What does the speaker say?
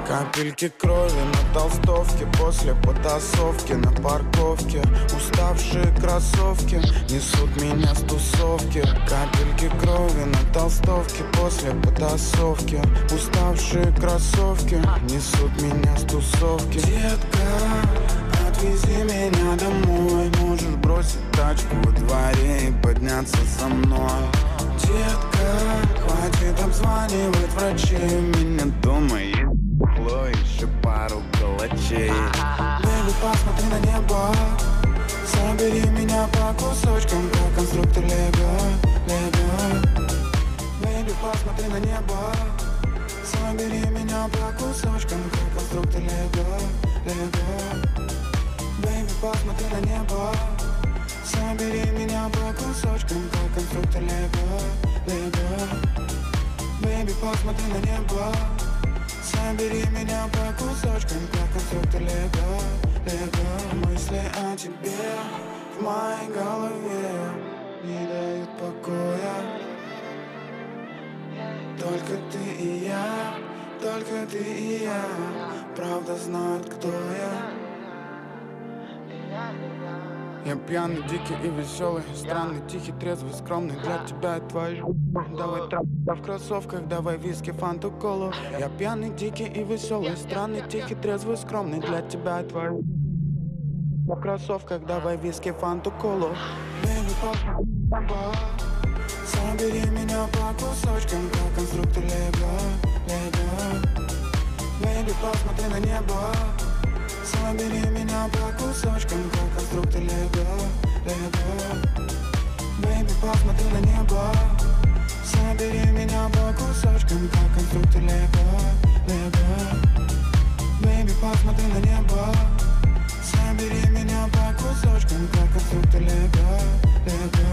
Капельки крови на толстовке после потасовки на парковке. Уставшие кроссовки несут меня с тусовки. Капельки крови на толстовке после потасовки. Уставшие кроссовки несут меня с тусовки. Детка, отвези меня домой. Можешь бросить тачку во дворе и подняться со мной. Детка, хватит обзванивать врачей. У меня дома есть еще пару калачей. Бэйби, посмотри на небо. Собери меня по кусочкам, как конструктор Лего, Лего. Бэйби, посмотри на небо. Собери меня по кусочкам, как конструктор Лего, Лего. Бэйби, посмотри на небо. Собери меня по кусочкам, как конструктор Лего, Лего. Бэйби, посмотри на небо. Собери меня по кусочкам, как конструктор Лего, Лего. Мысли о тебе в моей голове не дают покоя. Только ты и я, только ты и я, правда знают, кто я. Я пьяный, дикий и веселый, странный, тихий, трезвый, скромный. Для тебя и твоей жизни. Давай трап в кроссовках, давай виски, фанту, колу. Я пьяный, дикий и веселый, странный, тихий, трезвый, скромный. Для тебя и твоей жизни. В кроссовках, давай виски, фанту, колу. Бэйби, собери меня по кусочкам, как конструктор Лего, Лего. Бэйби, посмотри на небо. Собери меня по кусочкам, как конструктор Лего, Лего. Бэйби, посмотри на небо. Собери меня по кусочкам, как конструктор Лего, Лего. Бэйби, посмотри на небо. Собери меня по кусочкам, как конструктор Лего, Лего.